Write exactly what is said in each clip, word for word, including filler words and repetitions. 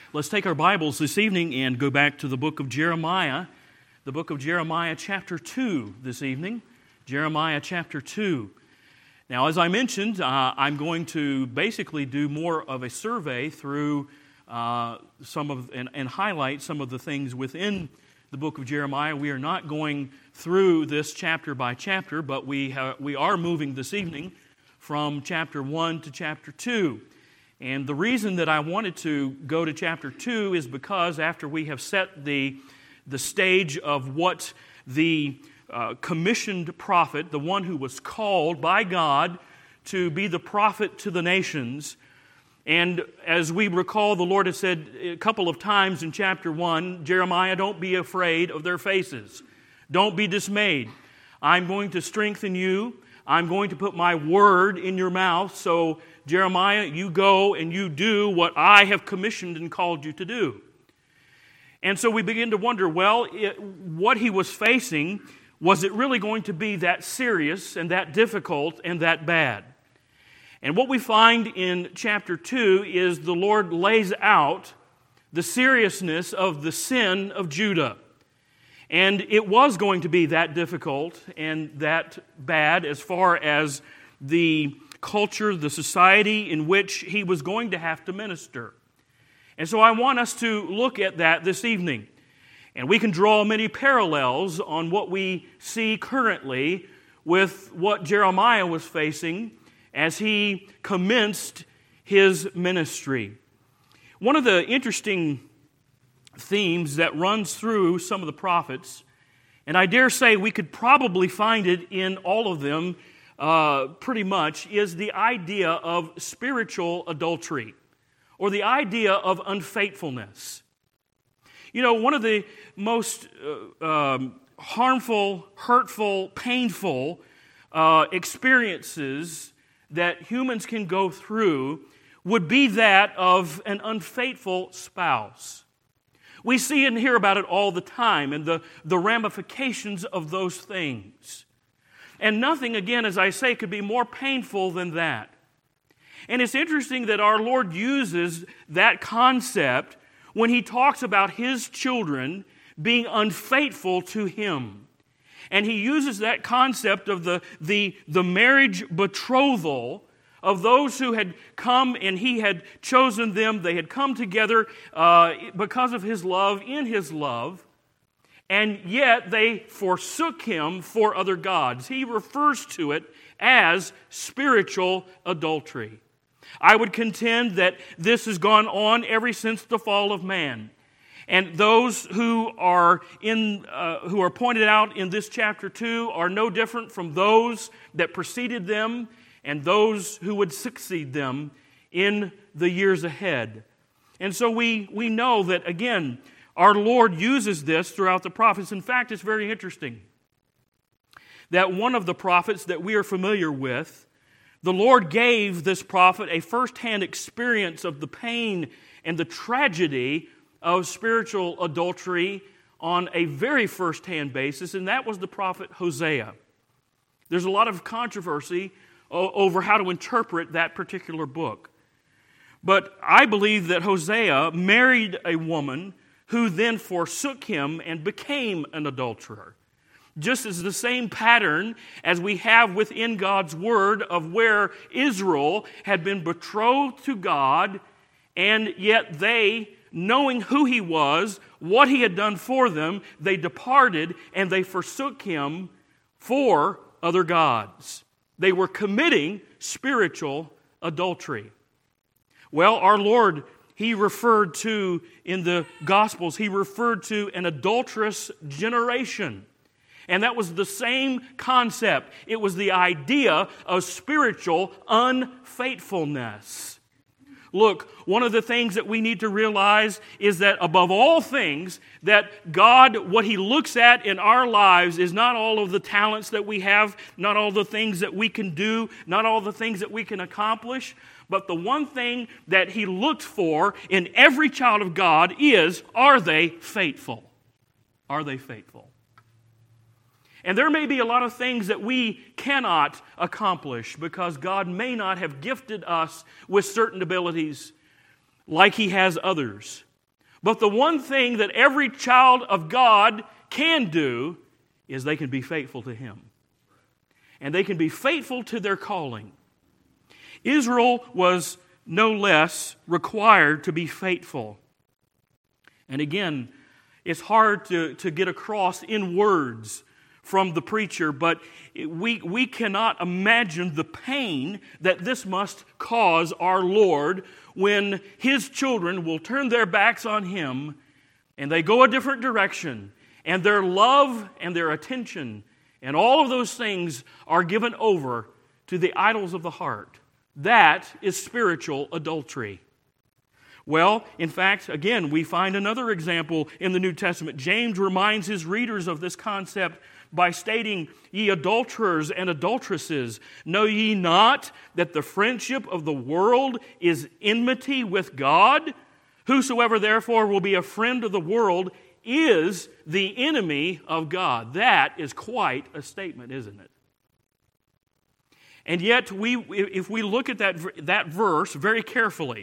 Let's take our Bibles this evening and go back to the book of Jeremiah, the book of Jeremiah chapter two this evening, Jeremiah chapter two. Now, as I mentioned, uh, I'm going to basically do more of a survey through uh, some of and, and highlight some of the things within the book of Jeremiah. We are not going through this chapter by chapter, but we ha- we are moving this evening from chapter one to chapter two. And the reason that I wanted to go to chapter two is because after we have set the, the stage of what the uh, commissioned prophet, the one who was called by God to be the prophet to the nations, and as we recall, the Lord has said a couple of times in chapter one, Jeremiah, don't be afraid of their faces. Don't be dismayed. I'm going to strengthen you. I'm going to put my word in your mouth, so Jeremiah, you go and you do what I have commissioned and called you to do. And so we begin to wonder, well, it, what he was facing, was it really going to be that serious and that difficult and that bad? And what we find in chapter two is the Lord lays out the seriousness of the sin of Judah. And it was going to be that difficult and that bad as far as the culture, the society in which he was going to have to minister. And so I want us to look at that this evening. And we can draw many parallels on what we see currently with what Jeremiah was facing as he commenced his ministry. One of the interesting themes that runs through some of the prophets, and I dare say we could probably find it in all of them uh, pretty much, is the idea of spiritual adultery, or the idea of unfaithfulness. You know, one of the most uh, um, harmful, hurtful, painful uh, experiences that humans can go through would be that of an unfaithful spouse. We see and hear about it all the time, and the, the ramifications of those things. And nothing, again, as I say, could be more painful than that. And it's interesting that our Lord uses that concept when He talks about His children being unfaithful to Him. And He uses that concept of the, the, the marriage betrothal of those who had come and He had chosen them. They had come together uh, because of His love, in His love, and yet they forsook Him for other gods. He refers to it as spiritual adultery. I would contend that this has gone on ever since the fall of man. And those who are in, uh, who are pointed out in this chapter two are no different from those that preceded them and those who would succeed them in the years ahead. And so we, we know that, again, our Lord uses this throughout the prophets. In fact, it's very interesting that one of the prophets that we are familiar with, the Lord gave this prophet a first-hand experience of the pain and the tragedy of spiritual adultery on a very first-hand basis, and that was the prophet Hosea. There's a lot of controversy over how to interpret that particular book. But I believe that Hosea married a woman who then forsook him and became an adulterer. Just as the same pattern as we have within God's Word of where Israel had been betrothed to God, and yet they, knowing who He was, what He had done for them, they departed and they forsook Him for other gods. They were committing spiritual adultery. Well, our Lord, He referred to, in the Gospels, He referred to an adulterous generation. And that was the same concept. It was the idea of spiritual unfaithfulness. Look, one of the things that we need to realize is that above all things, that God, what He looks at in our lives is not all of the talents that we have, not all the things that we can do, not all the things that we can accomplish, but the one thing that He looked for in every child of God is, are they faithful? Are they faithful? And there may be a lot of things that we cannot accomplish because God may not have gifted us with certain abilities like He has others. But the one thing that every child of God can do is they can be faithful to Him. And they can be faithful to their calling. Israel was no less required to be faithful. And again, it's hard to, to get across in words from the preacher, but we, we cannot imagine the pain that this must cause our Lord when His children will turn their backs on Him and they go a different direction, and their love and their attention and all of those things are given over to the idols of the heart. That is spiritual adultery. Well, in fact, again, we find another example in the New Testament. James reminds his readers of this concept by stating, "Ye adulterers and adulteresses, know ye not that the friendship of the world is enmity with God? Whosoever therefore will be a friend of the world is the enemy of God." That is quite a statement, isn't it? And yet, we, if we look at that, that verse very carefully,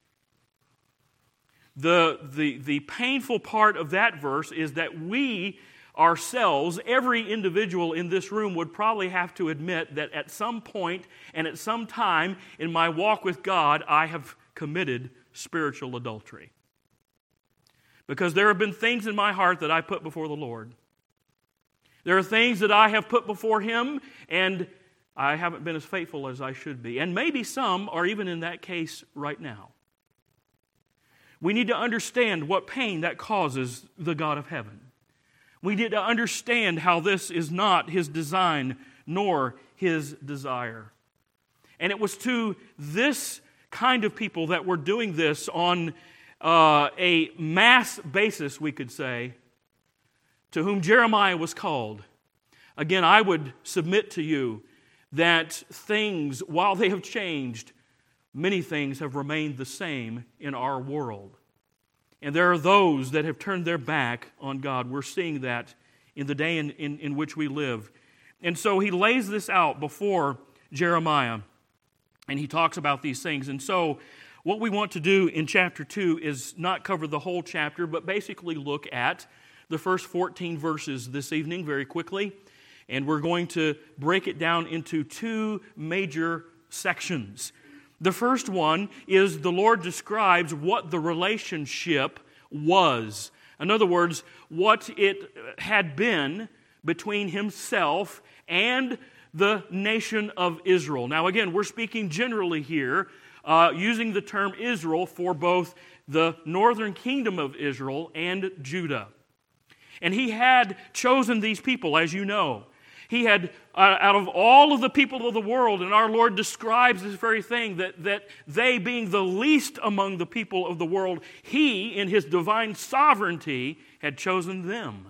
the, the, the painful part of that verse is that we ourselves, every individual in this room would probably have to admit that at some point and at some time in my walk with God, I have committed spiritual adultery. Because there have been things in my heart that I put before the Lord. There are things that I have put before Him, and I haven't been as faithful as I should be. And maybe some are even in that case right now. We need to understand what pain that causes the God of heaven. We need to understand how this is not His design nor His desire. And it was to this kind of people that were doing this on uh, a mass basis, we could say, to whom Jeremiah was called. Again, I would submit to you that things, while they have changed, many things have remained the same in our world. And there are those that have turned their back on God. We're seeing that in the day in, in, in which we live. And so he lays this out before Jeremiah, and he talks about these things. And so what we want to do in chapter two is not cover the whole chapter, but basically look at the first fourteen verses this evening very quickly. And we're going to break it down into two major sections. The first one is the Lord describes what the relationship was. In other words, what it had been between Himself and the nation of Israel. Now again, we're speaking generally here, uh, using the term Israel for both the northern kingdom of Israel and Judah. And He had chosen these people, as you know. He had, uh, out of all of the people of the world, and our Lord describes this very thing, that, that they being the least among the people of the world, He, in His divine sovereignty, had chosen them.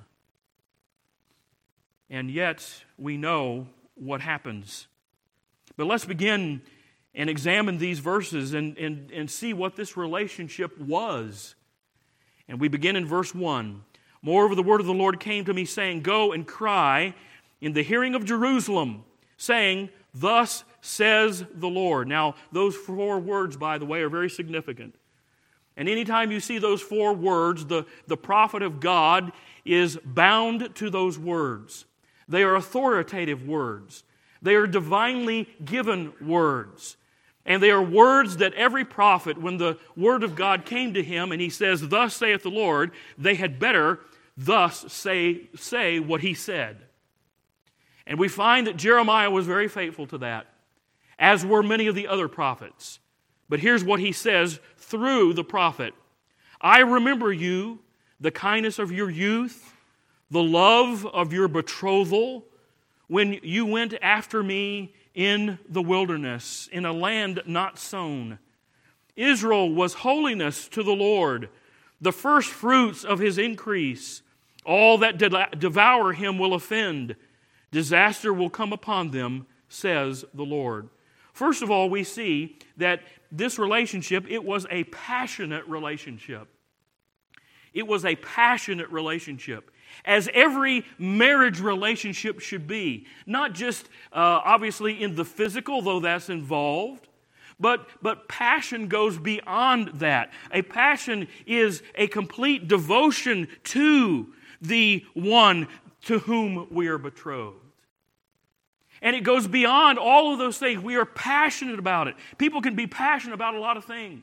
And yet, we know what happens. But let's begin and examine these verses and, and, and see what this relationship was. And we begin in verse one. "Moreover, the word of the Lord came to me, saying, Go and cry in the hearing of Jerusalem, saying, Thus says the Lord." Now, those four words, by the way, are very significant. And anytime you see those four words, the, the prophet of God is bound to those words. They are authoritative words. They are divinely given words. And they are words that every prophet, when the word of God came to him and he says, Thus saith the Lord, they had better thus say, say what he said. And we find that Jeremiah was very faithful to that, as were many of the other prophets. But here's what he says through the prophet. "I remember you, the kindness of your youth, the love of your betrothal, when you went after me in the wilderness, in a land not sown. Israel was holiness to the Lord, the first fruits of His increase. All that devour Him will offend. Disaster will come upon them, says the Lord." First of all, we see that this relationship, it was a passionate relationship. It was a passionate relationship, as every marriage relationship should be. Not just, uh, obviously, in the physical, though that's involved, But, but passion goes beyond that. A passion is a complete devotion to the one to whom we are betrothed. And it goes beyond all of those things. We are passionate about it. People can be passionate about a lot of things.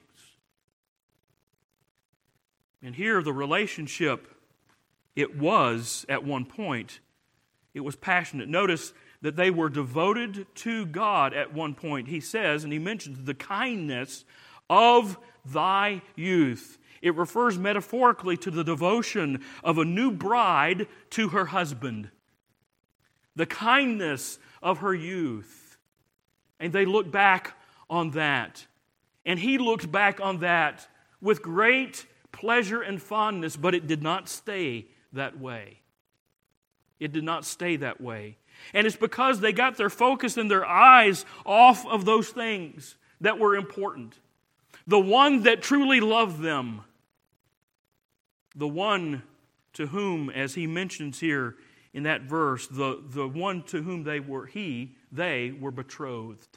And here the relationship, it was at one point, it was passionate. Notice that they were devoted to God at one point. He says, and he mentions the kindness of thy youth. It refers metaphorically to the devotion of a new bride to her husband. The kindness of her youth. And they look back on that. And he looked back on that with great pleasure and fondness, but it did not stay that way. It did not stay that way. And it's because they got their focus and their eyes off of those things that were important. The one that truly loved them. The one to whom, as he mentions here in that verse, the, the one to whom they were, he, they were betrothed.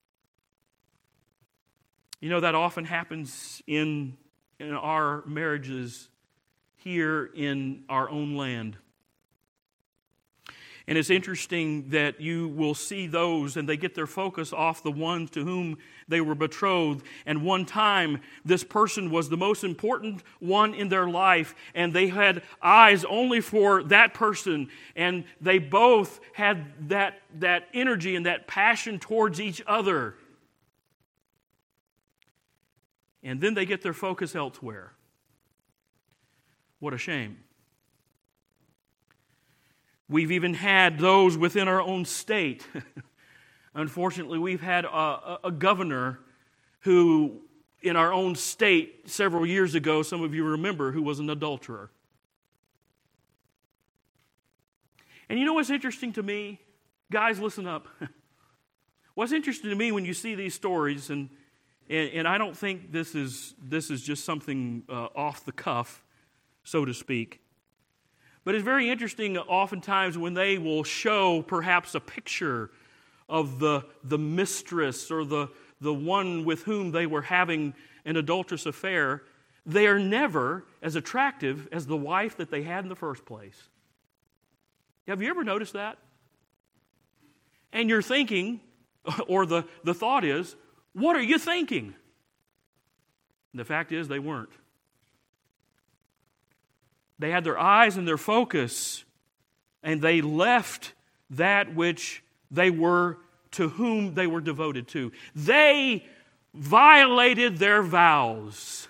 You know, that often happens in, in our marriages here in our own land. And it's interesting that you will see those and they get their focus off the ones to whom they were betrothed. And one time, this person was the most important one in their life, and they had eyes only for that person. And they both had that, that energy and that passion towards each other. And then they get their focus elsewhere. What a shame. We've even had those within our own state. Unfortunately, we've had a, a governor who, in our own state, several years ago, some of you remember, who was an adulterer. And you know what's interesting to me? Guys, listen up. What's interesting to me when you see these stories, and and, and I don't think this is this is just something uh, off the cuff, so to speak. But it's very interesting oftentimes when they will show perhaps a picture of the, the mistress or the, the one with whom they were having an adulterous affair. They are never as attractive as the wife that they had in the first place. Have you ever noticed that? And you're thinking, or the, the thought is, what are you thinking? And the fact is, they weren't. They had their eyes and their focus, and they left that which they were, to whom they were devoted to. They violated their vows.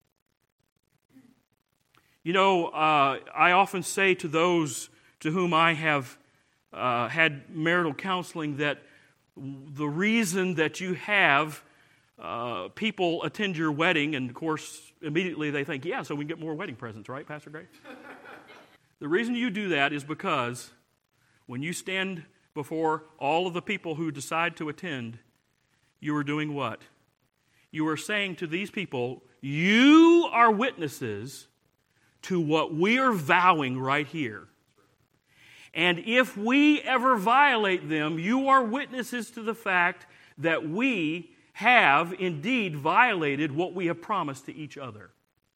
You know, uh, I often say to those to whom I have uh, had marital counseling that the reason that you have uh, people attend your wedding, and of course, immediately they think, yeah, so we can get more wedding presents, right, Pastor Gray? The reason you do that is because when you stand before all of the people who decide to attend, you are doing what? You are saying to these people, you are witnesses to what we are vowing right here. And if we ever violate them, you are witnesses to the fact that we have indeed violated what we have promised to each other.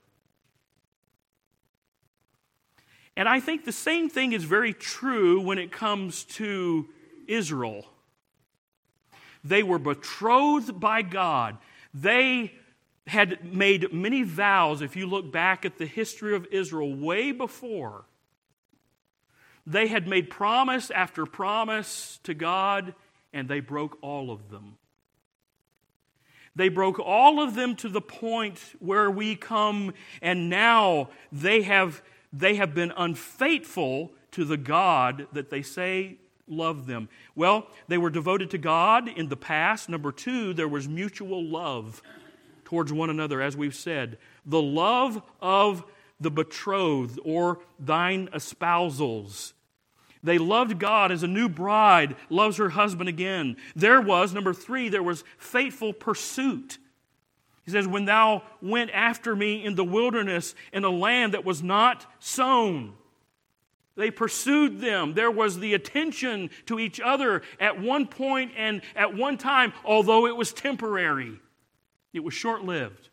And I think the same thing is very true when it comes to Israel. They were betrothed by God. They had made many vows. If you look back at the history of Israel way before, they had made promise after promise to God, and they broke all of them. They broke all of them to the point where we come, and now they have, they have been unfaithful to the God that they say loved them. Well, they were devoted to God in the past. Number two, there was mutual love towards one another, as we've said. The love of the betrothed, or thine espousals. They loved God as a new bride loves her husband again. There was, number three, there was faithful pursuit. He says, when thou went after me in the wilderness, in a land that was not sown. They pursued them. There was the attention to each other at one point and at one time, although it was temporary. It was short-lived.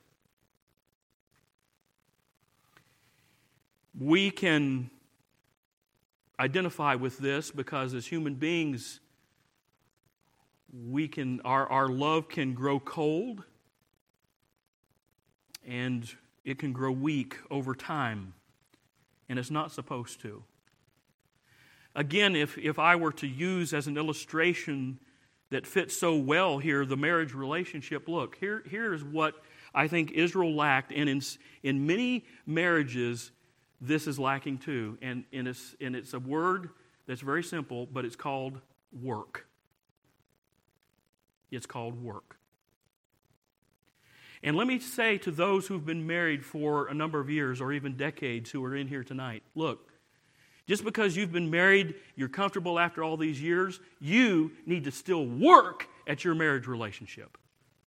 We can identify with this because as human beings, we can our, our love can grow cold and it can grow weak over time, and it's not supposed to. Again, if, if I were to use as an illustration that fits so well here the marriage relationship, look, here, here is what I think Israel lacked, and in, in many marriages, this is lacking too. And, and, it's, and it's a word that's very simple, but it's called work. It's called work. And let me say to those who've been married for a number of years or even decades who are in here tonight, look, just because you've been married, you're comfortable after all these years, you need to still work at your marriage relationship.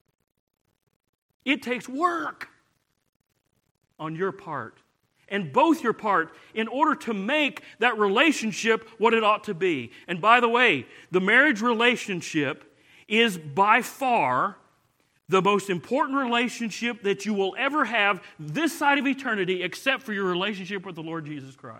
It takes work on your part and both your part in order to make that relationship what it ought to be. And by the way, the marriage relationship is by far the most important relationship that you will ever have this side of eternity, except for your relationship with the Lord Jesus Christ.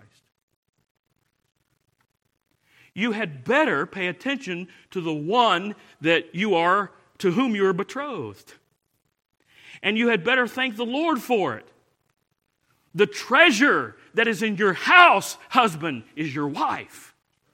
You had better pay attention to the one that you are, to whom you are betrothed. And you had better thank the Lord for it. The treasure that is in your house, husband, is your wife.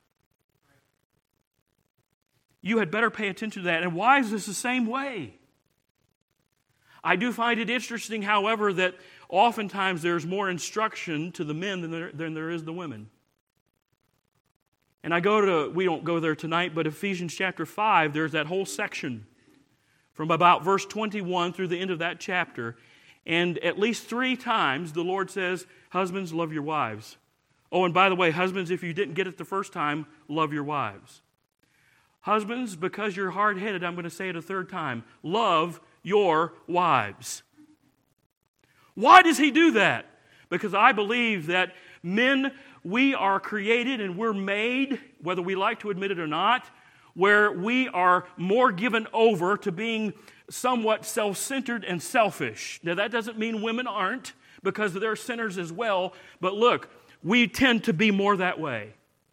You had better pay attention to that. And wives is the same way. I do find it interesting, however, that oftentimes there's more instruction to the men than there, than there is the women. And I go to, we don't go there tonight, but Ephesians chapter five, there's that whole section from about verse twenty-one through the end of that chapter. And at least three times the Lord says, husbands, love your wives. Oh, and by the way, husbands, if you didn't get it the first time, love your wives. Husbands, because you're hard-headed, I'm going to say it a third time, love your wives. Why does he do that? Because I believe that men, we are created and we're made, whether we like to admit it or not, where we are more given over to being somewhat self-centered and selfish. Now, that doesn't mean women aren't, because they're sinners as well. But look, we tend to be more that way.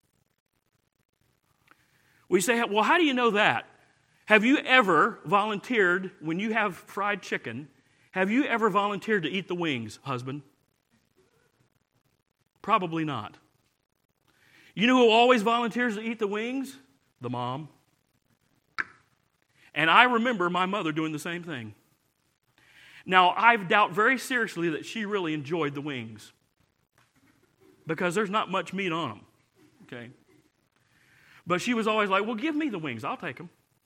We say, well, how do you know that? Have you ever volunteered, when you have fried chicken, have you ever volunteered to eat the wings, husband? Probably not. You know who always volunteers to eat the wings? The mom. And I remember my mother doing the same thing. Now, I doubt very seriously that she really enjoyed the wings, because there's not much meat on them, okay? But she was always like, well, give me the wings. I'll take them.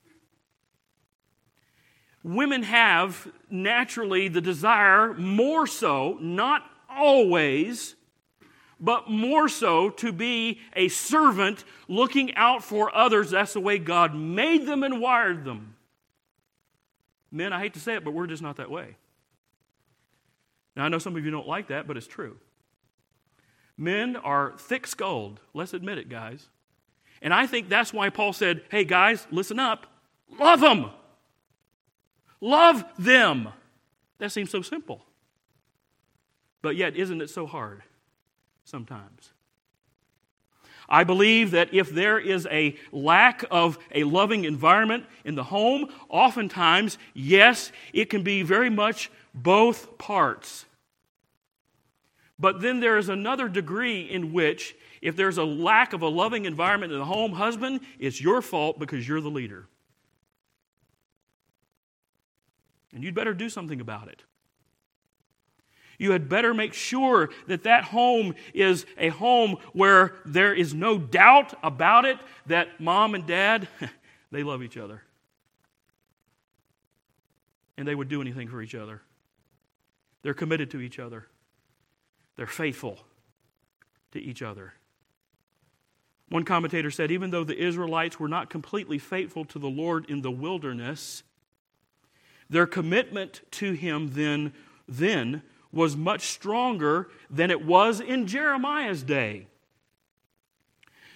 Women have naturally the desire, more so, not always, but more so to be a servant looking out for others. That's the way God made them and wired them. Men, I hate to say it, but we're just not that way. Now, I know some of you don't like that, but it's true. Men are thick-skulled. Let's admit it, guys. And I think that's why Paul said, hey, guys, listen up. Love them. Love them. That seems so simple. But yet, isn't it so hard sometimes? I believe that if there is a lack of a loving environment in the home, oftentimes, yes, it can be very much both parts. But then there is another degree in which, if there's a lack of a loving environment in the home, husband, it's your fault because you're the leader. And you'd better do something about it. You had better make sure that that home is a home where there is no doubt about it that mom and dad, they love each other. And they would do anything for each other. They're committed to each other. They're faithful to each other. One commentator said, even though the Israelites were not completely faithful to the Lord in the wilderness, their commitment to Him then, then was much stronger than it was in Jeremiah's day.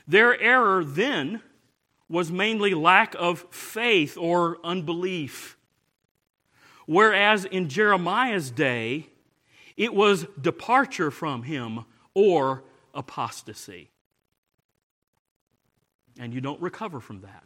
Their error then was mainly lack of faith or unbelief. Whereas in Jeremiah's day, it was departure from him or apostasy. And you don't recover from that.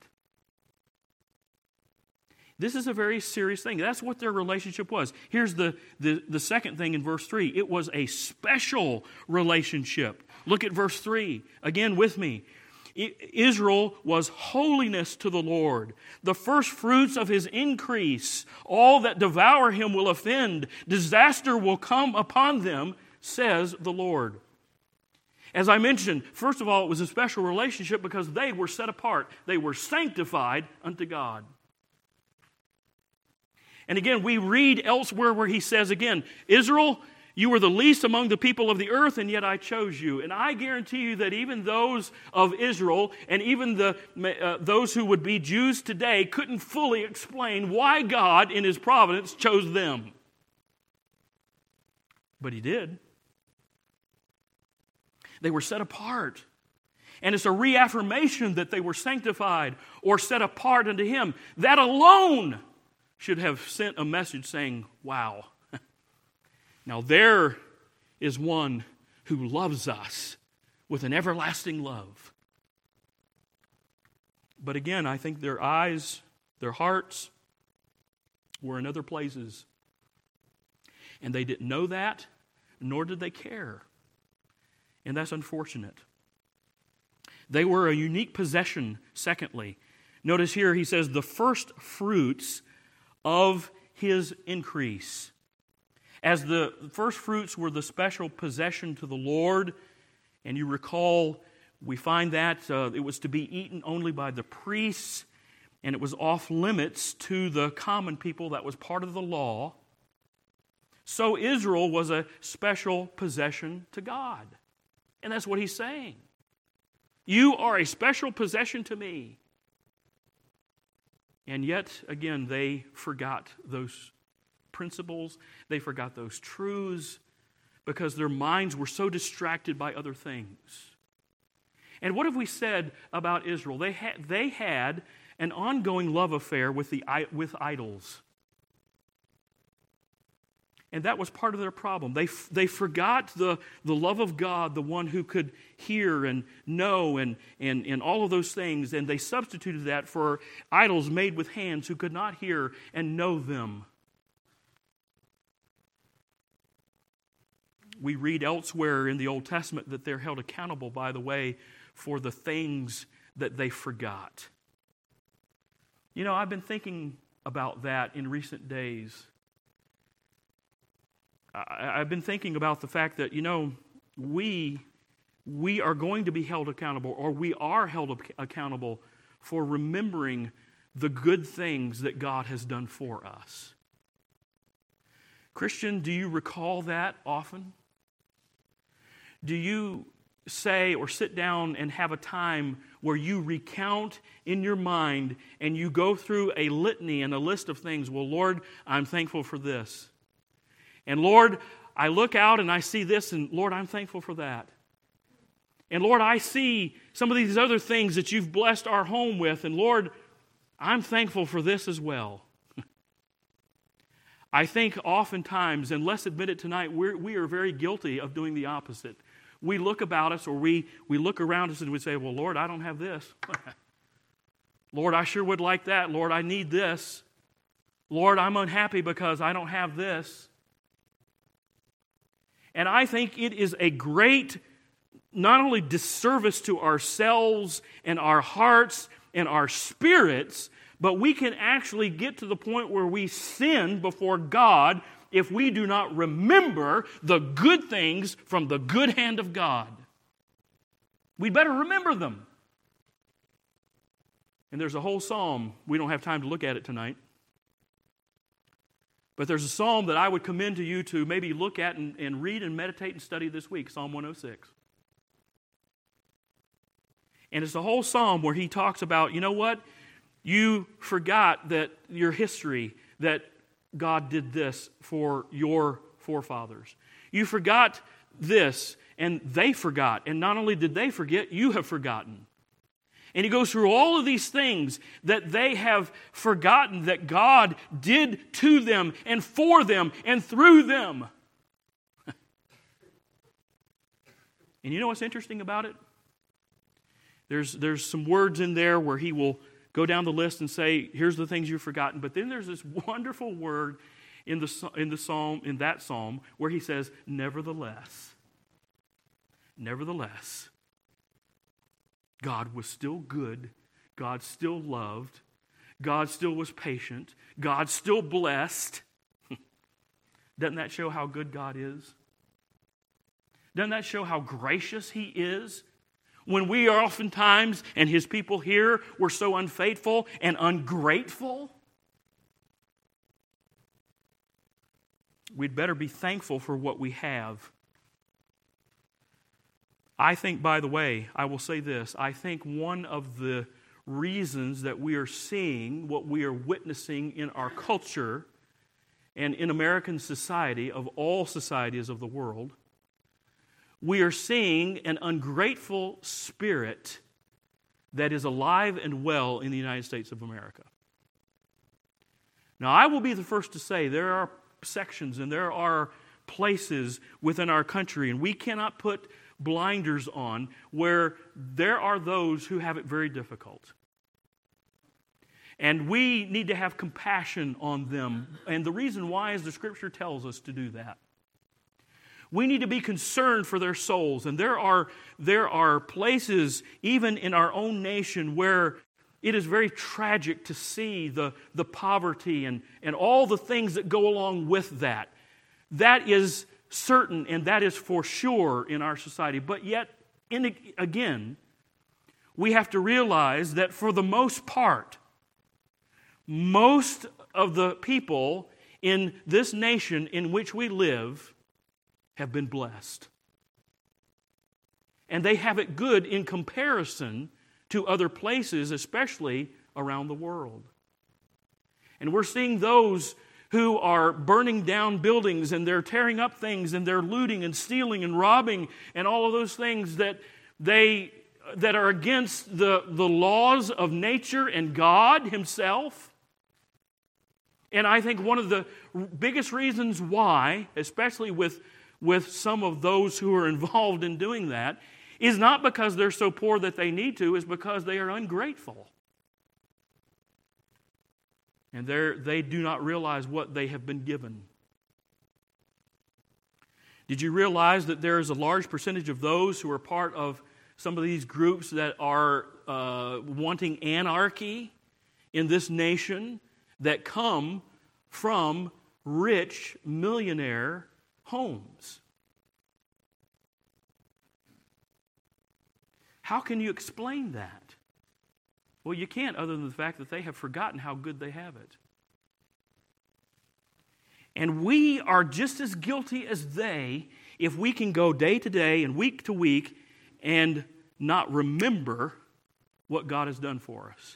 This is a very serious thing. That's what their relationship was. Here's the, the, the second thing in verse three. It was a special relationship. Look at verse three again with me. Israel was holiness to the Lord, the first fruits of his increase. All that devour him will offend. Disaster will come upon them, says the Lord. As I mentioned, first of all, it was a special relationship because they were set apart. They were sanctified unto God. And again, we read elsewhere where he says again, Israel, you were the least among the people of the earth, and yet I chose you. And I guarantee you that even those of Israel, and even the uh, those who would be Jews today, couldn't fully explain why God, in his providence, chose them. But he did. They were set apart. And it's a reaffirmation that they were sanctified or set apart unto him. That alone should have sent a message saying, wow, now there is one who loves us with an everlasting love. But again, I think their eyes, their hearts were in other places. And they didn't know that, nor did they care. And that's unfortunate. They were a unique possession, secondly. Notice here he says, the first fruits of his increase. As the first fruits were the special possession to the Lord, and you recall, we find that uh, it was to be eaten only by the priests, and it was off limits to the common people. That was part of the law. So Israel was a special possession to God. And that's what he's saying. You are a special possession to me. And yet, again, they forgot those principles. They forgot those truths because their minds were so distracted by other things. And what have we said about Israel? They had, they had an ongoing love affair with, the, with idols. And that was part of their problem. They, they forgot the, the love of God, the one who could hear and know and, and, and all of those things, and they substituted that for idols made with hands who could not hear and know them. We read elsewhere in the Old Testament that they're held accountable, by the way, for the things that they forgot. You know, I've been thinking about that in recent days. I've been thinking about the fact that, you know, we, we are going to be held accountable, or we are held accountable for remembering the good things that God has done for us. Christian, do you recall that often? Do you say or sit down and have a time where you recount in your mind and you go through a litany and a list of things? Well, Lord, I'm thankful for this. And Lord, I look out and I see this, and Lord, I'm thankful for that. And Lord, I see some of these other things that you've blessed our home with, and Lord, I'm thankful for this as well. I think oftentimes, and let's admit it tonight, we're, we are very guilty of doing the opposite. We look about us, or we, we look around us and we say, well, Lord, I don't have this. Lord, I sure would like that. Lord, I need this. Lord, I'm unhappy because I don't have this. And I think it is a great, not only disservice to ourselves and our hearts and our spirits, but we can actually get to the point where we sin before God if we do not remember the good things from the good hand of God. We'd better remember them. And there's a whole psalm. We don't have time to look at it tonight. But there's a psalm that I would commend to you to maybe look at and, and read and meditate and study this week, Psalm one oh six. And it's a whole psalm where he talks about, you know what? You forgot that your history, that God did this for your forefathers. You forgot this, and they forgot. And not only did they forget, you have forgotten. And he goes through all of these things that they have forgotten that God did to them and for them and through them. And you know what's interesting about it? There's, there's some words in there where he will go down the list and say, here's the things you've forgotten. But then there's this wonderful word in the, in the psalm, in that psalm, where he says, nevertheless. Nevertheless. God was still good. God still loved. God still was patient. God still blessed. Doesn't that show how good God is? Doesn't that show how gracious He is? When we are oftentimes, and His people here, were so unfaithful and ungrateful, we'd better be thankful for what we have. I think, by the way, I will say this, I think one of the reasons that we are seeing what we are witnessing in our culture and in American society, of all societies of the world, we are seeing an ungrateful spirit that is alive and well in the United States of America. Now, I will be the first to say there are sections and there are places within our country, and we cannot put blinders on, where there are those who have it very difficult. And we need to have compassion on them. And the reason why is the Scripture tells us to do that. We need to be concerned for their souls. And there are, there are places, even in our own nation, where it is very tragic to see the, the poverty and, and all the things that go along with that. That is certain, and that is for sure in our society. But yet, in, again, we have to realize that for the most part, most of the people in this nation in which we live have been blessed. And they have it good in comparison to other places, especially around the world. And we're seeing those who are burning down buildings, and they're tearing up things, and they're looting and stealing and robbing and all of those things that they that are against the, the laws of nature and God Himself. And I think one of the biggest reasons why, especially with, with some of those who are involved in doing that, is not because they're so poor that they need to, is because they are ungrateful. And they do not realize what they have been given. Did you realize that there is a large percentage of those who are part of some of these groups that are uh, wanting anarchy in this nation that come from rich millionaire homes? How can you explain that? Well, you can't, other than the fact that they have forgotten how good they have it. And we are just as guilty as they if we can go day to day and week to week and not remember what God has done for us.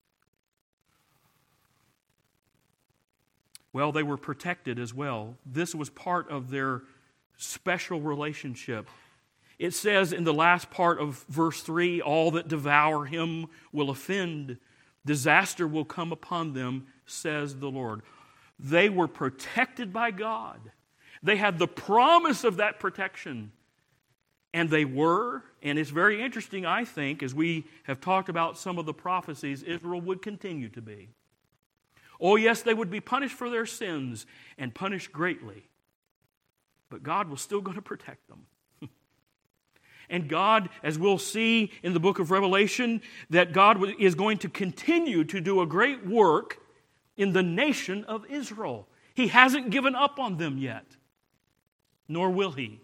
Well, they were protected as well. This was part of their special relationship. It says in the last part of verse three, all that devour him will offend. Disaster will come upon them, says the Lord. They were protected by God. They had the promise of that protection. And they were, and it's very interesting, I think, as we have talked about some of the prophecies, Israel would continue to be. Oh, yes, they would be punished for their sins, and punished greatly. But God was still going to protect them. And God, as we'll see in the book of Revelation, that God is going to continue to do a great work in the nation of Israel. He hasn't given up on them yet, nor will He.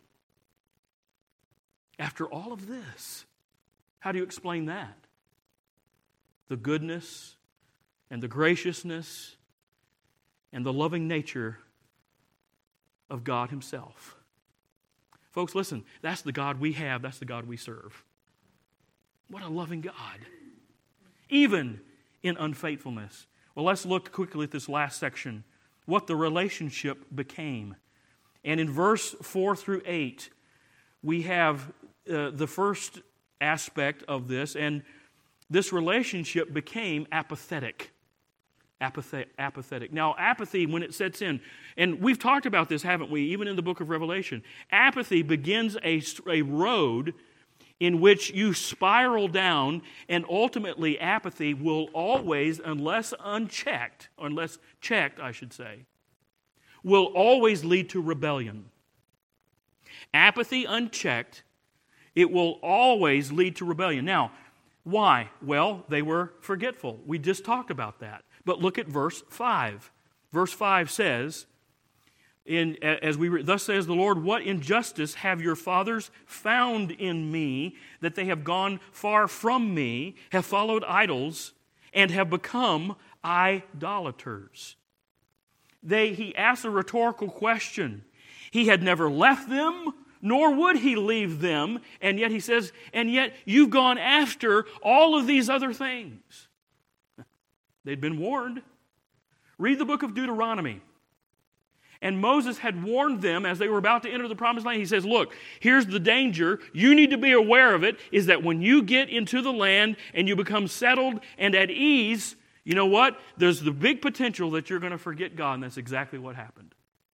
After all of this, how do you explain that? The goodness and the graciousness and the loving nature of God Himself. Folks, listen, that's the God we have. That's the God we serve. What a loving God. Even in unfaithfulness. Well, let's look quickly at this last section. What the relationship became. And in verse four through eight, we have uh, the first aspect of this. And this relationship became apathetic. Apathy, apathetic. Now, apathy, when it sets in, and we've talked about this, haven't we, even in the book of Revelation, apathy begins a, a road in which you spiral down, and ultimately apathy will always, unless unchecked, unless checked, I should say, will always lead to rebellion. Apathy unchecked, it will always lead to rebellion. Now, why? Well, they were forgetful. We just talked about that. But look at verse five. Verse five says, in, as we thus says the Lord, what injustice have your fathers found in me, that they have gone far from me, have followed idols, and have become idolaters? They, he asked a rhetorical question. He had never left them, nor would he leave them, and yet he says, and yet you've gone after all of these other things. They'd been warned. Read the book of Deuteronomy. And Moses had warned them as they were about to enter the promised land. He says, look, here's the danger. You need to be aware of it, is that when you get into the land and you become settled and at ease, you know what? There's the big potential that you're going to forget God, and that's exactly what happened.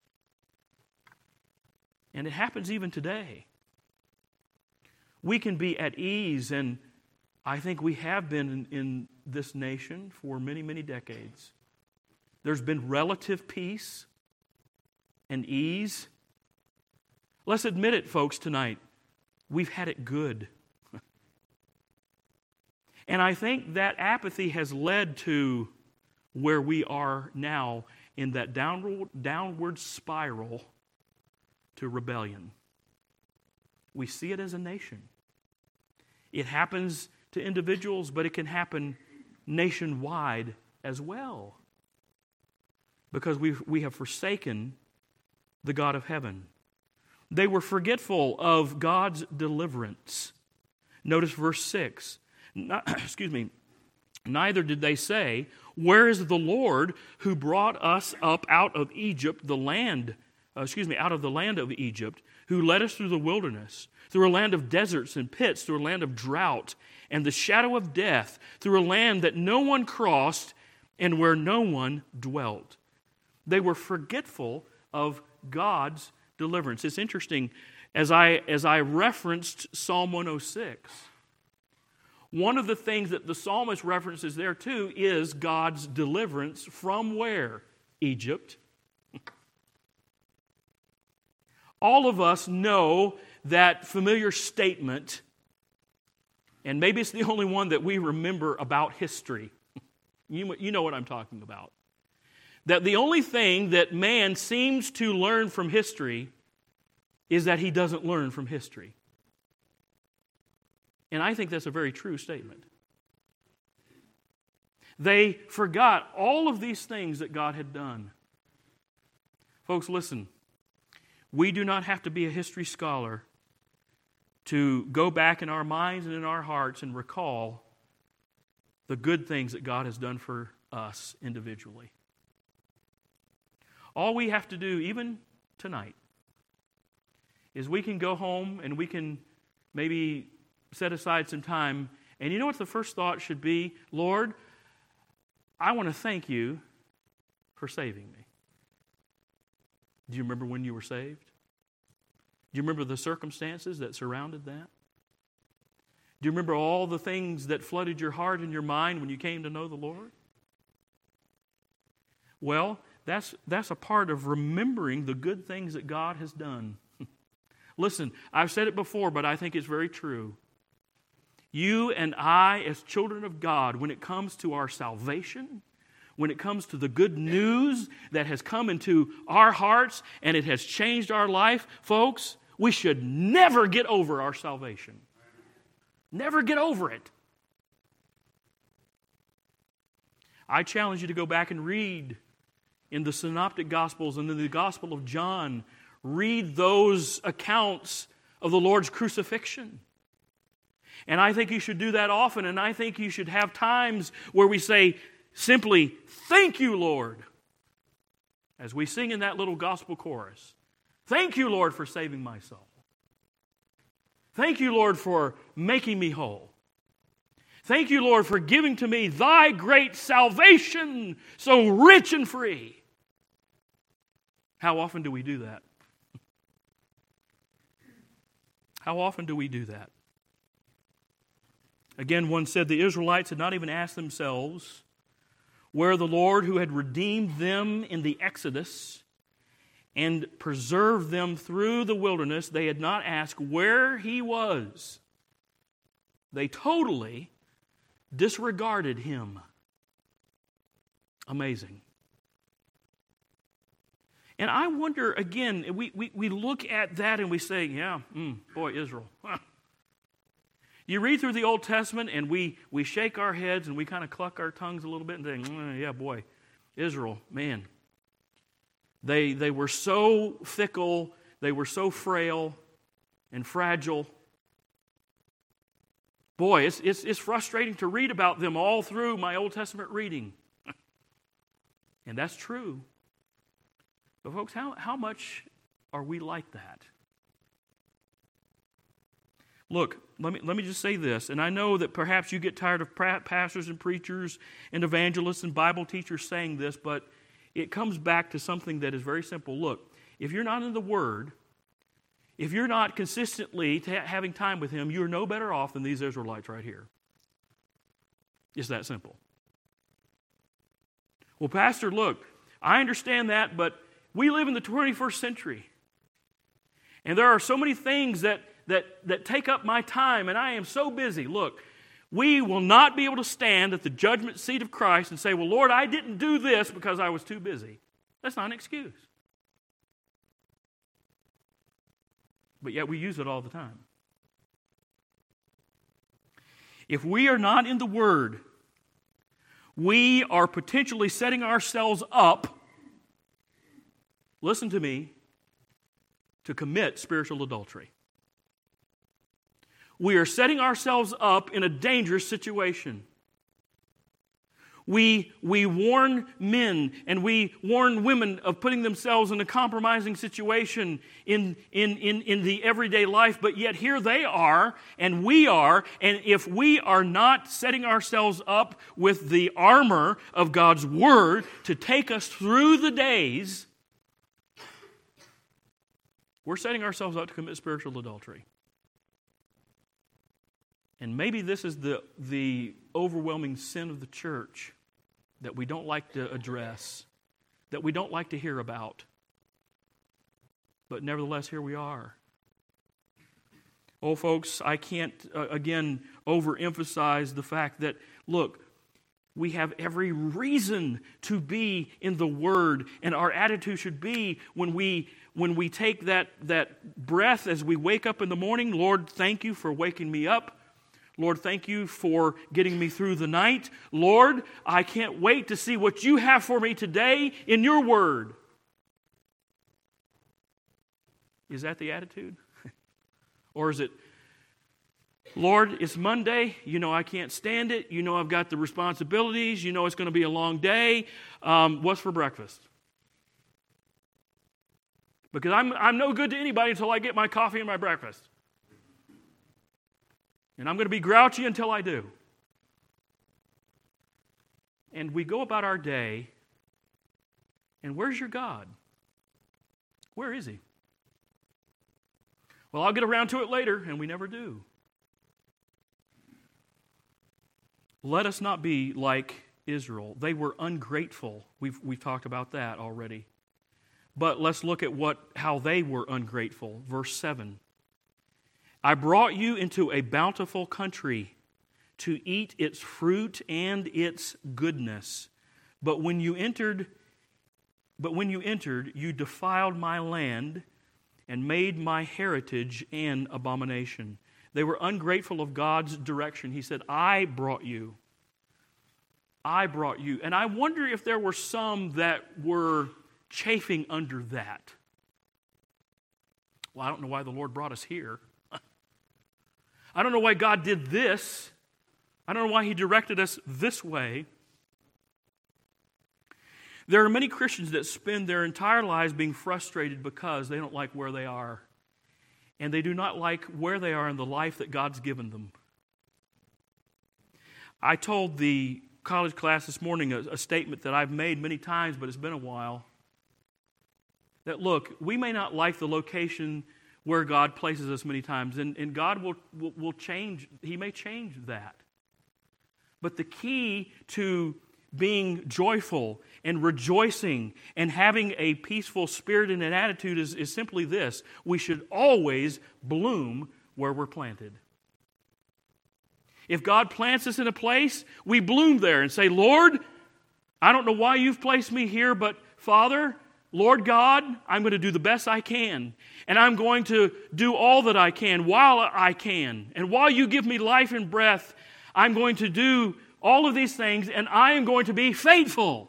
And it happens even today. We can be at ease, and I think we have been in, in this nation for many, many decades. There's been relative peace and ease. Let's admit it, folks, tonight. We've had it good. And I think that apathy has led to where we are now in that downward, downward spiral to rebellion. We see it as a nation. It happens to individuals, but it can happen nationwide as well. Because we we have forsaken the God of heaven. They were forgetful of God's deliverance. Notice verse six. Not, excuse me. Neither did they say, where is the Lord who brought us up out of Egypt, the land, uh, excuse me, out of the land of Egypt, who led us through the wilderness, through a land of deserts and pits, through a land of drought and the shadow of death, through a land that no one crossed and where no one dwelt. They were forgetful of God's deliverance. It's interesting, as I, as I referenced Psalm one oh six, one of the things that the psalmist references there too is God's deliverance from where? Egypt. All of us know that familiar statement, and maybe it's the only one that we remember about history. You, you know what I'm talking about. That the only thing that man seems to learn from history is that he doesn't learn from history. And I think that's a very true statement. They forgot all of these things that God had done. Folks, listen. We do not have to be a history scholar to go back in our minds and in our hearts and recall the good things that God has done for us individually. All we have to do, even tonight, is we can go home and we can maybe set aside some time. And you know what the first thought should be? Lord, I want to thank you for saving me. Do you remember when you were saved? Do you remember the circumstances that surrounded that? Do you remember all the things that flooded your heart and your mind when you came to know the Lord? Well, that's, that's a part of remembering the good things that God has done. Listen, I've said it before, but I think it's very true. You and I, as children of God, when it comes to our salvation, when it comes to the good news that has come into our hearts and it has changed our life, folks, we should never get over our salvation. Never get over it. I challenge you to go back and read in the Synoptic Gospels and in the Gospel of John. Read those accounts of the Lord's crucifixion. And I think you should do that often, and I think you should have times where we say simply, thank you, Lord, as we sing in that little gospel chorus. Thank you, Lord, for saving my soul. Thank you, Lord, for making me whole. Thank you, Lord, for giving to me thy great salvation, so rich and free. How often do we do that? How often do we do that? Again, one said the Israelites had not even asked themselves where the Lord, who had redeemed them in the Exodus and preserved them through the wilderness, they had not asked where he was. They totally disregarded him. Amazing. And I wonder, again, we, we, we look at that and we say, yeah, mm, boy, Israel. Huh. You read through the Old Testament and we, we shake our heads and we kind of cluck our tongues a little bit and think, mm, yeah, boy, Israel, man. They, they were so fickle, they were so frail and fragile. Boy, it's, it's, it's frustrating to read about them all through my Old Testament reading. And that's true. But folks, how, how much are we like that? Look, let me, let me just say this, and I know that perhaps you get tired of pastors and preachers and evangelists and Bible teachers saying this, but it comes back to something that is very simple. Look, if you're not in the Word, if you're not consistently t- having time with Him, you're no better off than these Israelites right here. It's that simple. Well, Pastor, look, I understand that, but we live in the twenty-first century. And there are so many things that, that, that take up my time, and I am so busy. Look, we will not be able to stand at the judgment seat of Christ and say, well, Lord, I didn't do this because I was too busy. That's not an excuse. But yet we use it all the time. If we are not in the Word, we are potentially setting ourselves up, listen to me, to commit spiritual adultery. We are setting ourselves up in a dangerous situation. We, we warn men and we warn women of putting themselves in a compromising situation in, in, in, in the everyday life, but yet here they are and we are, and if we are not setting ourselves up with the armor of God's Word to take us through the days, we're setting ourselves up to commit spiritual adultery. And maybe this is the, the overwhelming sin of the church that we don't like to address, that we don't like to hear about. But nevertheless, here we are. Oh, folks, I can't, uh, again, overemphasize the fact that, look, we have every reason to be in the Word, and our attitude should be when we when we take that, that breath as we wake up in the morning, Lord, thank you for waking me up. Lord, thank you for getting me through the night. Lord, I can't wait to see what you have for me today in your Word. Is that the attitude? Or is it, Lord, it's Monday. You know I can't stand it. You know I've got the responsibilities. You know it's going to be a long day. Um, what's for breakfast? Because I'm, I'm no good to anybody until I get my coffee and my breakfast. And I'm going to be grouchy until I do. And we go about our day, and where's your God? Where is He? Well, I'll get around to it later, and we never do. Let us not be like Israel. They were ungrateful. We've, we've talked about that already. But let's look at what how they were ungrateful. Verse seven. I brought you into a bountiful country to eat its fruit and its goodness. But when you entered, but when you entered, you defiled my land and made my heritage an abomination. They were ungrateful of God's direction. He said, I brought you. I brought you. And I wonder if there were some that were chafing under that. Well, I don't know why the Lord brought us here. I don't know why God did this. I don't know why He directed us this way. There are many Christians that spend their entire lives being frustrated because they don't like where they are. And they do not like where they are in the life that God's given them. I told the college class this morning a, a statement that I've made many times, but it's been a while. That look, we may not like the location where God places us many times, and, and God will, will, will change, He may change that. But the key to being joyful and rejoicing and having a peaceful spirit and an attitude is, is simply this: we should always bloom where we're planted. If God plants us in a place, we bloom there and say, Lord, I don't know why you've placed me here, but Father, Lord God, I'm going to do the best I can. And I'm going to do all that I can while I can. And while you give me life and breath, I'm going to do all of these things, and I am going to be faithful.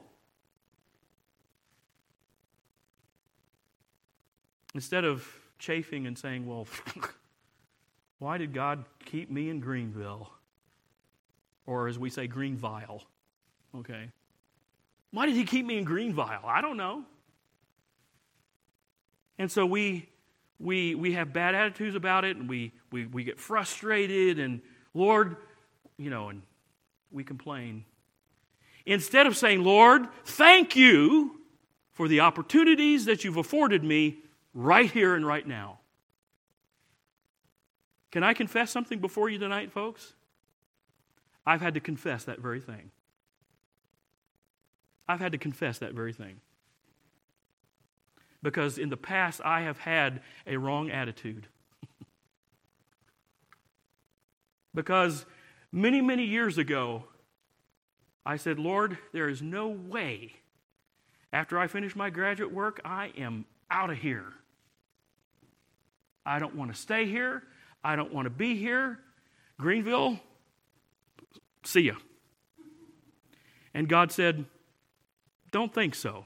Instead of chafing and saying, well, why did God keep me in Greenville? Or as we say, Greenville. Okay. Why did He keep me in Greenville? I don't know. And so we we we have bad attitudes about it, and we we, we get frustrated, and Lord, you know, and we complain. Instead of saying, Lord, thank you for the opportunities that you've afforded me right here and right now. Can I confess something before you tonight, folks? I've had to confess that very thing. I've had to confess that very thing. Because in the past, I have had a wrong attitude. Because many, many years ago, I said, Lord, there is no way, after I finish my graduate work, I am out of here. I don't want to stay here. I don't want to be here. Greenville, see ya. And God said, don't think so.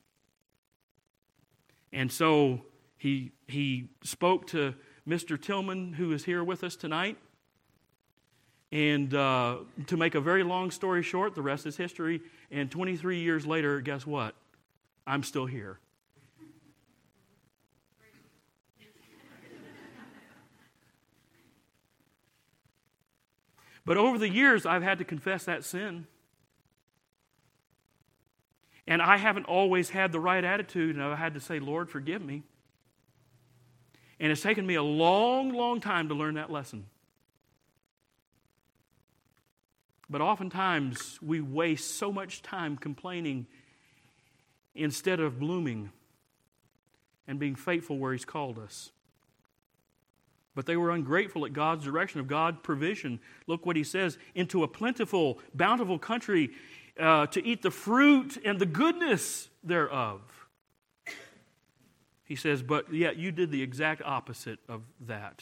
And so he, he spoke to Mister Tillman, who is here with us tonight. And uh, to make a very long story short, the rest is history. And twenty-three years later, guess what? I'm still here. But over the years, I've had to confess that sin. And I haven't always had the right attitude, and I've had to say, Lord, forgive me. And it's taken me a long, long time to learn that lesson. But oftentimes, we waste so much time complaining instead of blooming and being faithful where He's called us. But they were ungrateful at God's direction, of God's provision. Look what He says, into a plentiful, bountiful country, uh, to eat the fruit and the goodness thereof. He says, but yet you did the exact opposite of that.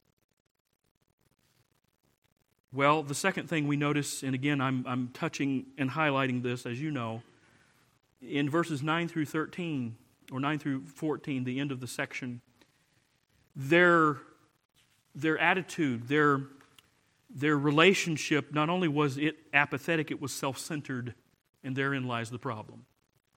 Well, the second thing we notice, and again, I'm, I'm touching and highlighting this, as you know, in verses nine through thirteen, or nine through fourteen, the end of the section, their, their attitude, their, their relationship, not only was it apathetic, it was self-centered, and therein lies the problem.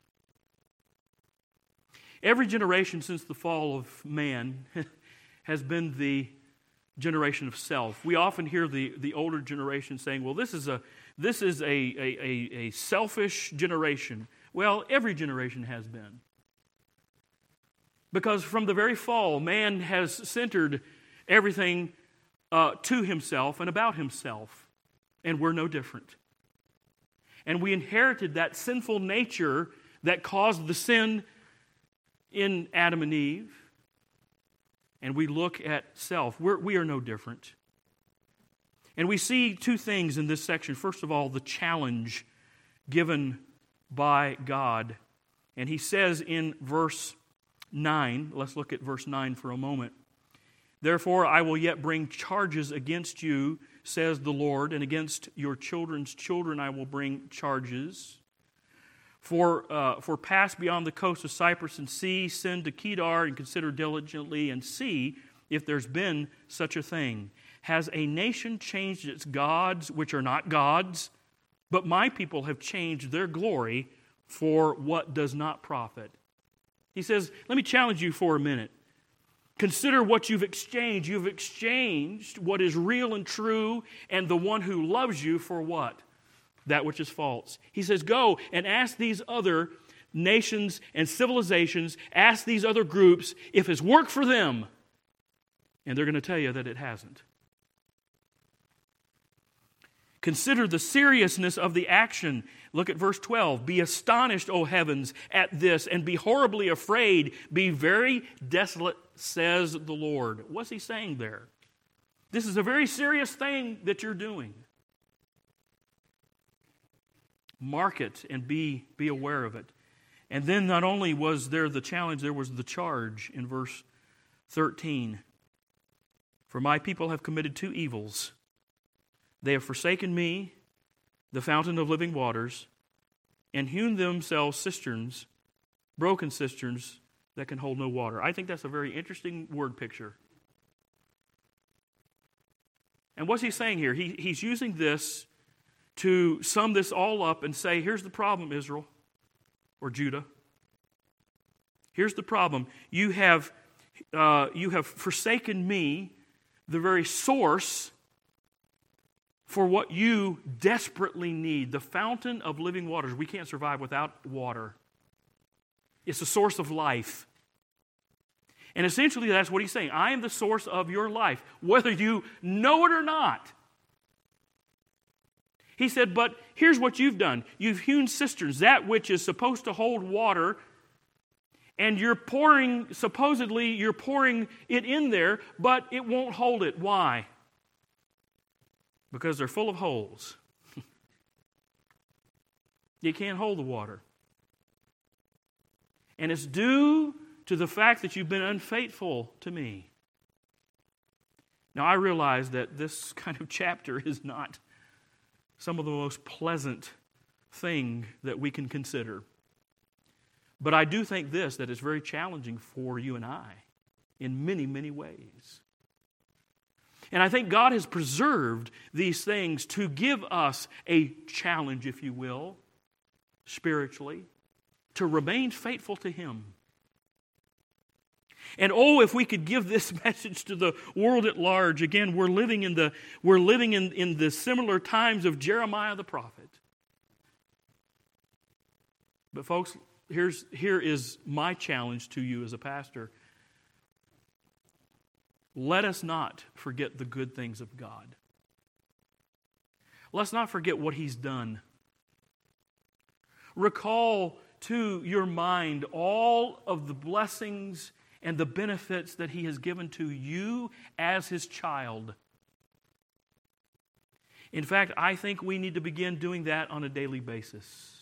Every generation since the fall of man has been the generation of self. We often hear the, the older generation saying, well, this is a this is a, a, a, a selfish generation. Well, every generation has been. Because from the very fall, man has centered everything uh, to himself and about himself. And we're no different. And we inherited that sinful nature that caused the sin in Adam and Eve. And we look at self. We're, we are no different. And we see two things in this section. First of all, the challenge given by God. And He says in verse nine, let's look at verse nine for a moment. Therefore, I will yet bring charges against you, says the Lord, and against your children's children I will bring charges. For, uh, for pass beyond the coast of Cyprus and see, send to Kedar and consider diligently and see if there's been such a thing. Has a nation changed its gods, which are not gods? But my people have changed their glory for what does not profit. He says, let me challenge you for a minute. Consider what you've exchanged. You've exchanged what is real and true and the one who loves you for what? That which is false. He says, go and ask these other nations and civilizations, ask these other groups if it's worked for them. And they're going to tell you that it hasn't. Consider the seriousness of the action. Look at verse twelve. Be astonished, O heavens, at this, and be horribly afraid. Be very desolate, says the Lord. What's he saying there? This is a very serious thing that you're doing. Mark it and be, be aware of it. And then not only was there the challenge, there was the charge in verse thirteen. For my people have committed two evils. They have forsaken me, the fountain of living waters, and hewn themselves cisterns, broken cisterns that can hold no water. I think that's a very interesting word picture. And what's he saying here? He, he's using this to sum this all up and say, here's the problem, Israel, or Judah. Here's the problem. You have, uh, you have forsaken me, the very source for what you desperately need, the fountain of living waters. We can't survive without water. It's the source of life. And essentially that's what he's saying. I am the source of your life, whether you know it or not. He said, but here's what you've done. You've hewn cisterns, that which is supposed to hold water, and you're pouring, supposedly you're pouring it in there, but it won't hold it. Why? Because they're full of holes. You can't hold the water. And it's due to the fact that you've been unfaithful to me. Now, I realize that this kind of chapter is not some of the most pleasant thing that we can consider. But I do think this, that it's very challenging for you and I in many, many ways. And I think God has preserved these things to give us a challenge, if you will, spiritually, to remain faithful to Him. And oh, if we could give this message to the world at large. Again, we're living in the we're living in, in the similar times of Jeremiah the prophet. But folks, here's here is my challenge to you as a pastor. Let us not forget the good things of God. Let's not forget what He's done. Recall to your mind all of the blessings and the benefits that He has given to you as His child. In fact, I think we need to begin doing that on a daily basis.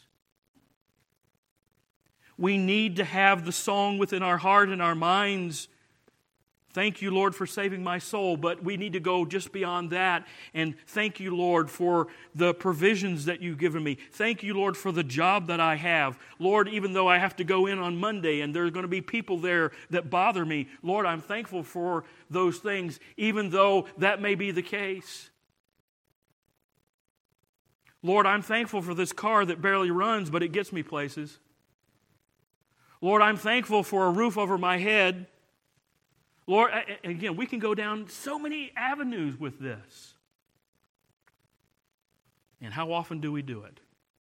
We need to have the song within our heart and our minds, thank you, Lord, for saving my soul. But we need to go just beyond that. And thank you, Lord, for the provisions that you've given me. Thank you, Lord, for the job that I have. Lord, even though I have to go in on Monday and there are going to be people there that bother me, Lord, I'm thankful for those things, even though that may be the case. Lord, I'm thankful for this car that barely runs, but it gets me places. Lord, I'm thankful for a roof over my head. Lord, again, we can go down so many avenues with this. And how often do we do it?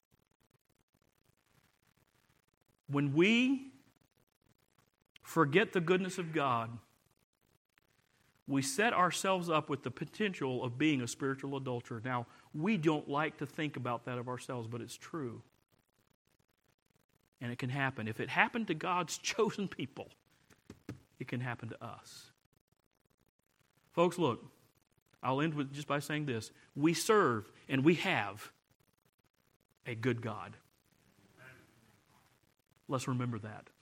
When we forget the goodness of God, we set ourselves up with the potential of being a spiritual adulterer. Now, we don't like to think about that of ourselves, but it's true. And it can happen. If it happened to God's chosen people, it can happen to us. Folks, look, I'll end with just by saying this. We serve and we have a good God. Let's remember that.